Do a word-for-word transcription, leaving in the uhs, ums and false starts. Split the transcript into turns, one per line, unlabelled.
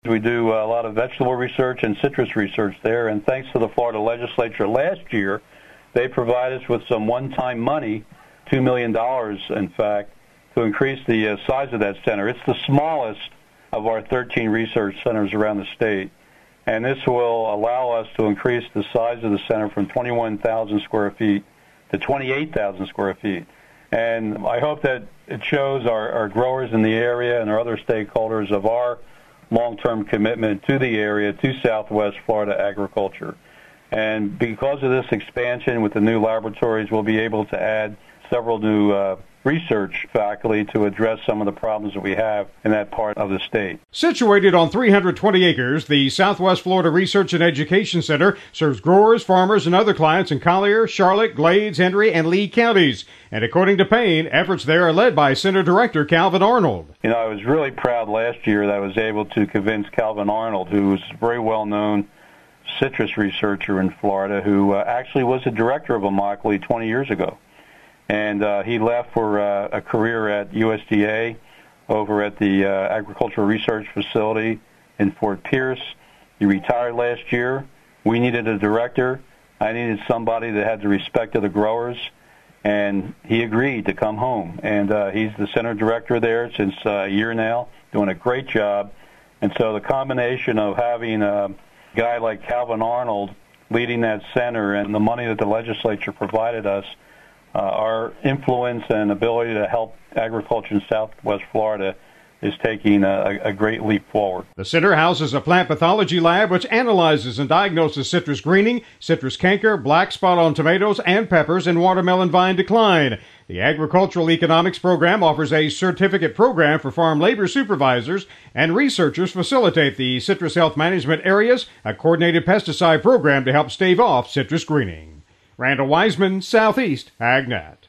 We do a lot of vegetable research and citrus research there, and thanks to the Florida legislature last year, they provided us with some one-time money, two million dollars in fact, to increase the uh, size of that center. It's the smallest of our thirteen research centers around the state, and this will allow us to increase the size of the center from twenty-one thousand square feet to twenty-eight thousand square feet. And I hope that it shows our, our growers in the area and our other stakeholders of our long-term commitment to the area, to Southwest Florida agriculture. And because of this expansion with the new laboratories, we'll be able to add several new uh, research faculty to address some of the problems that we have in that part of the state.
Situated on three hundred twenty acres, the Southwest Florida Research and Education Center serves growers, farmers, and other clients in Collier, Charlotte, Glades, Henry, and Lee counties. And according to Payne, efforts there are led by Center Director Calvin Arnold.
You know, I was really proud last year that I was able to convince Calvin Arnold, who is a very well-known citrus researcher in Florida, who uh, actually was the director of Immokalee twenty years ago. And uh, he left for uh, a career at U S D A over at the uh, Agricultural Research Facility in Fort Pierce. He retired last year. We needed a director. I needed somebody that had the respect of the growers, and he agreed to come home. And uh, he's the center director there since uh, a year now, doing a great job. And so the combination of having a guy like Calvin Arnold leading that center and the money that the legislature provided us, Uh, our influence and ability to help agriculture in Southwest Florida is taking a, a great leap forward.
The center houses a plant pathology lab which analyzes and diagnoses citrus greening, citrus canker, black spot on tomatoes and peppers, and watermelon vine decline. The Agricultural Economics Program offers a certificate program for farm labor supervisors, and researchers facilitate the citrus health management areas, a coordinated pesticide program to help stave off citrus greening. Randall Wiseman, Southeast AgNet.